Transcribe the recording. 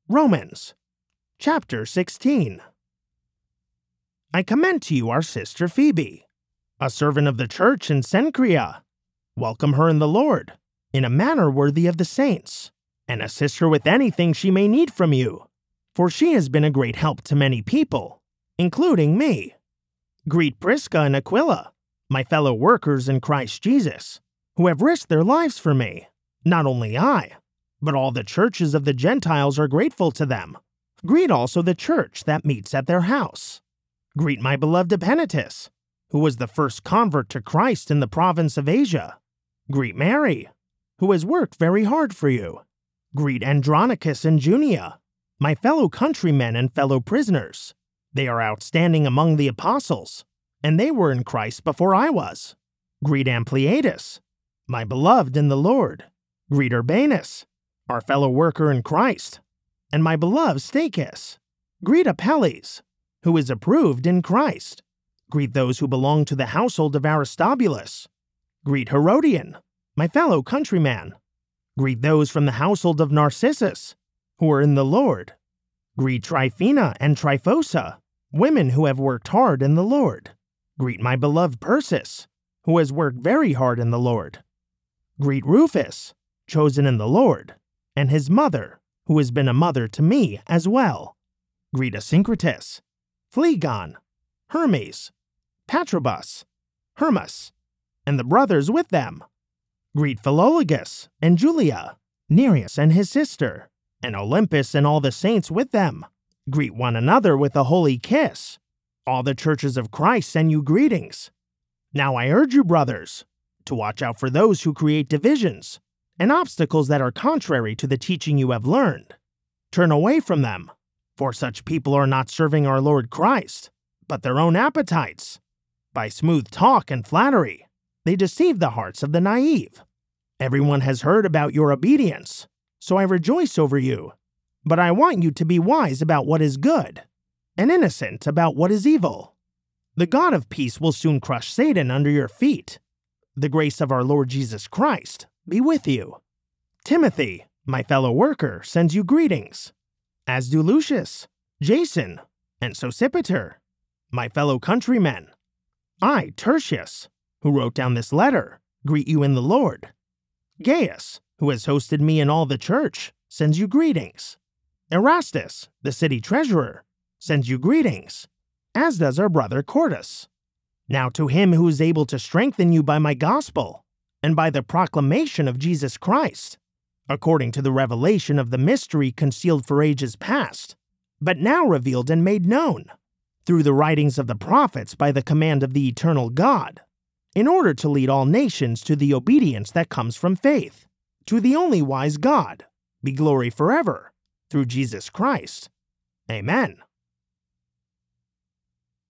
Romans, chapter 16. I commend to you our sister Phoebe, a servant of the church in Cenchrea. Welcome her in the Lord, in a manner worthy of the saints, and assist her with anything she may need from you, for she has been a great help to many people, including me. Greet Prisca and Aquila, my fellow workers in Christ Jesus, who have risked their lives for me. Not only I, but all the churches of the Gentiles are grateful to them. Greet also the church that meets at their house. Greet my beloved Epaenetus, who was the first convert to Christ in the province of Asia. Greet Mary, who has worked very hard for you. Greet Andronicus and Junia, my fellow countrymen and fellow prisoners. They are outstanding among the apostles, and they were in Christ before I was. Greet Ampliatus, my beloved in the Lord. Greet Urbanus, our fellow worker in Christ, and my beloved Stachys. Greet Apelles, who is approved in Christ. Greet those who belong to the household of Aristobulus. Greet Herodion, my fellow countryman. Greet those from the household of Narcissus, who are in the Lord. Greet Tryphena and Tryphosa, women who have worked hard in the Lord. Greet my beloved Persis, who has worked very hard in the Lord. Greet Rufus, chosen in the Lord, and his mother, who has been a mother to me as well. Greet Asyncritus, Phlegon, Hermes, Patrobus, Hermas, and the brothers with them. Greet Philologus and Julia, Nereus and his sister, and Olympus and all the saints with them. Greet one another with a holy kiss. All the churches of Christ send you greetings. Now I urge you, brothers, to watch out for those who create divisions and obstacles that are contrary to the teaching you have learned. Turn away from them, for such people are not serving our Lord Christ, but their own appetites. By smooth talk and flattery, they deceive the hearts of the naive. Everyone has heard about your obedience, so I rejoice over you. But I want you to be wise about what is good, and innocent about what is evil. The God of peace will soon crush Satan under your feet. The grace of our Lord Jesus Christ be with you. Timothy, my fellow worker, sends you greetings, as do Lucius, Jason, and Sosipater, my fellow countrymen. I, Tertius, who wrote down this letter, greet you in the Lord. Gaius, who has hosted me in all the church, sends you greetings. Erastus, the city treasurer, sends you greetings, as does our brother Quartus. Now to him who is able to strengthen you by my gospel, and by the proclamation of Jesus Christ, according to the revelation of the mystery concealed for ages past, but now revealed and made known, through the writings of the prophets by the command of the eternal God, in order to lead all nations to the obedience that comes from faith. To the only wise God be glory forever, through Jesus Christ. Amen.